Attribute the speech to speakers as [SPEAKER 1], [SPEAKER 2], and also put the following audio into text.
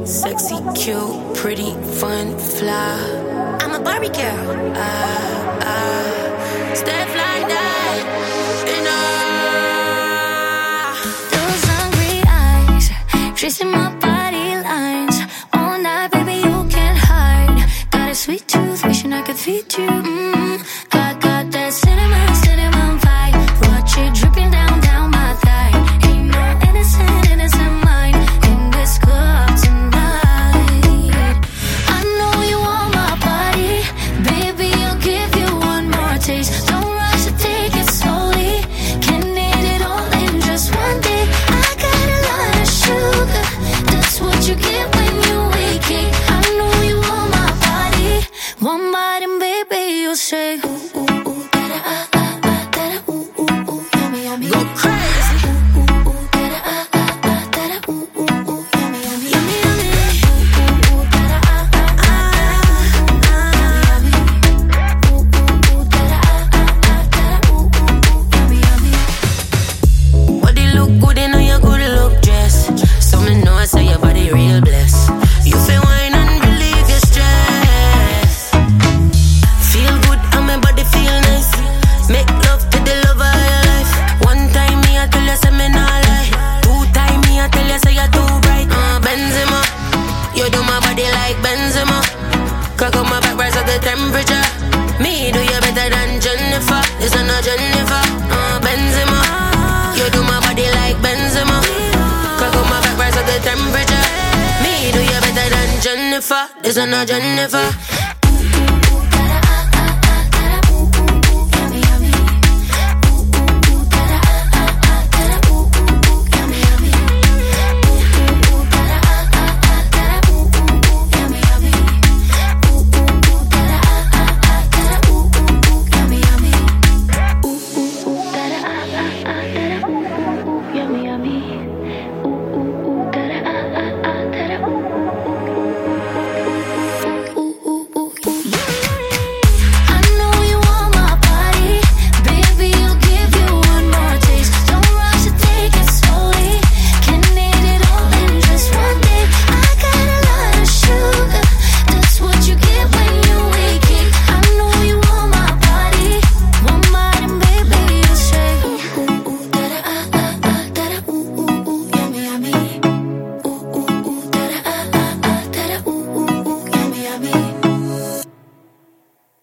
[SPEAKER 1] Sexy, cute, pretty, fun, fly. I'm a Barbie girl. Step like that.
[SPEAKER 2] Those hungry eyes, tracing my body lines. All night, baby, you can't hide. Got a sweet tooth, wishing I could feed you. Got that cinnamon vibe. Watch it dripping down my thigh. Ain't no innocent mind in this club tonight. I know you want my body, baby, I'll give you one more taste. Don't rush to take it slowly, can eat it all in just one day. I got a lot of sugar, that's what you get when you wake it. I know you want my body, one bite and baby, you'll say ooh, ooh, ooh, da-da, da-da, ooh, ooh, ooh, yummy, yummy.
[SPEAKER 1] Go crazy.
[SPEAKER 2] Ooh, ooh, ooh, da-da, da-da, ooh, ooh, ooh, yummy, yummy, yummy, yummy. Ooh, ooh, ooh, da-da, yummy, yummy. Ooh, ooh, ooh, da-da, ooh, ooh, ooh, yummy, yummy.
[SPEAKER 1] Body look good in your good look dress. So me know I say your body real blessed. You feel wine and relieve your stress. Feel good and my body feel nice. Make love to the lover of your life. One time me I tell you say me not lie. Two time me I tell you say you're too bright. Benzema, you do my body like Benzema. Cock up my back, rise up the temperature. Me do you better than Jennifer. This is not Jennifer. Benzema, you do my body like Benzema. Cock up my back, rise up the temperature. Me do you better than Jennifer. This is not Jennifer.